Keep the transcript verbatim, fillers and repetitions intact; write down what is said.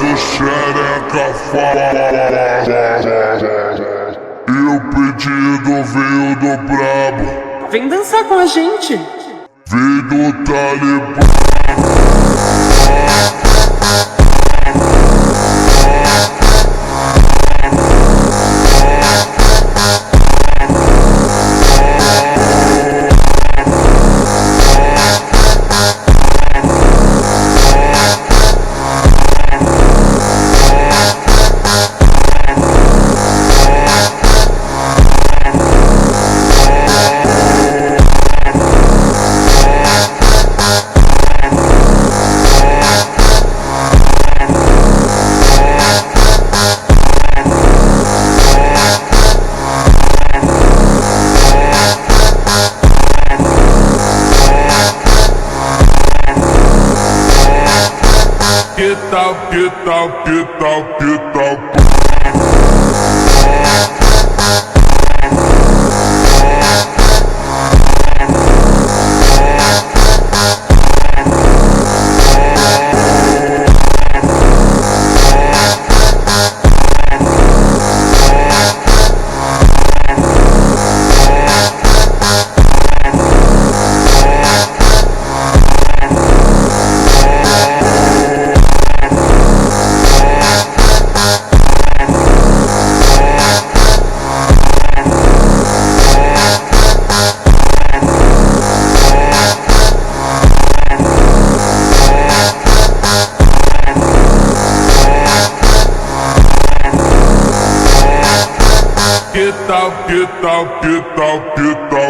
do xereca fala. E o pedido veio do brabo. Vem dançar com a gente. Veio do Talibã. Que tal, que tal, que tal, que tal? Que tal, que tal, que tal, que tal?